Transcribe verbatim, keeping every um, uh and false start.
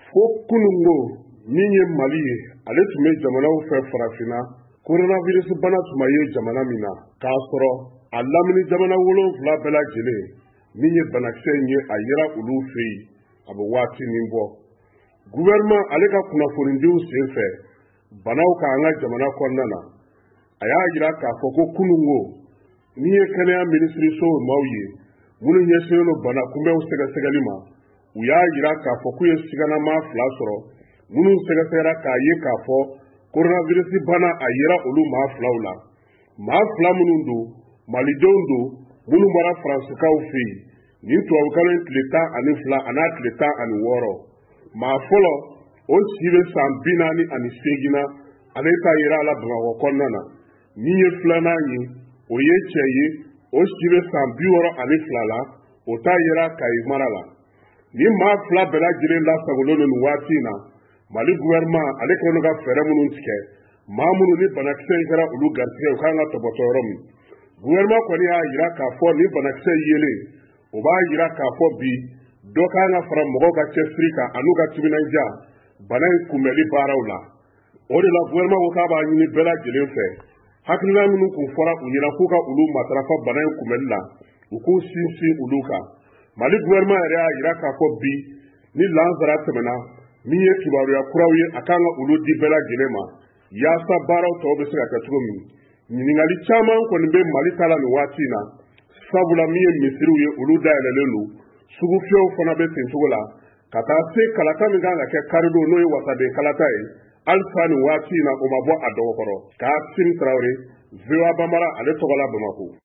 fo kunungo min ye Mali ye ale tun bɛ jamanaw fɛ farafinna coronavirus bana tun ma ye jamana min na k'a sɔrɔ a lamini jamana wolonfila bɛɛ lajɛlen min ye banakisɛ in ye a yera olu fɛ yen a bɛ waati min bɔ gouvernement ale ka kunnafonidiw senfɛ banaw ka an ka jamana kɔnɔna na a y'a jira k'a fɔ ko kunungo min ye kɛnɛya minisiriso maaw ye minnu ɲɛsinnen don bana kunbɛnw sɛgɛsɛgɛli ma u y'a jira k'a fɔ k'u ye siganama fila sɔrɔ minnu sɛgɛsɛgɛra k'a ye k'a fɔ coronavirus bana a yera olu maa filaw la maa fila minnu don malidenw don minnu bɔra faransikaw fɛ yen nin tubabukan in tile tan ani fila a n'a tile tan ani wɔɔrɔ maa fɔlɔ o si bɛ san bi naani ani seegin na ale ta yera a la Bamakɔ kɔnɔna na min ye filanan ye o ye cɛ ye o si bɛ san bi wɔɔrɔ ani fila la o ta yera Kayi mara la nin maa fila bɛɛ lajɛlen lasagolen don nin waati in na Mali gouvernement ale kɛlen ka fɛɛrɛ minnu tigɛ maa minnu ni banakisɛ in kɛra olu garisɛgɛ u kan ka tɔbɔtɔ yɔrɔ min gouvernement kɔni y'a jira k'a fɔ nin banakisɛ yelen o b'a jira k'a fɔ bi dɔ kan ka fara mɔgɔw ka cɛsiri kan an'u ka timinanja bana in kunbɛli baaraw la o de la gouvernement ko k'a b'a ɲini bɛɛ lajɛlen fɛ hakilina minnu kun fɔra u ɲɛna k'u ka olu matarafa bana in kunbɛli la u k'u sinsin olu kan Mali gouvernement yɛrɛ y'a jira k'a fɔ bi ni lansara tɛmɛna min ye kibaruya kuraw ye a kan ka olu di bɛɛ lajɛlen ma yaasa baaraw tɔw bɛ se ka kɛ cogo min ɲininkali caman kɔni bɛ Mali ta la nin waati in na sabula min ye misiriw ye olu dayɛlɛlen don sugu fiyɛw fana bɛ ten cogo la ka taa se kalata min kan ka kɛ karidon n'o ye wasaden kalata ye halisa nin waati in na o ma bɔ a dɔgɔ kɔrɔ Kasim Tarawele V O A Banbara ale tɔgɔ la Bamakɔ.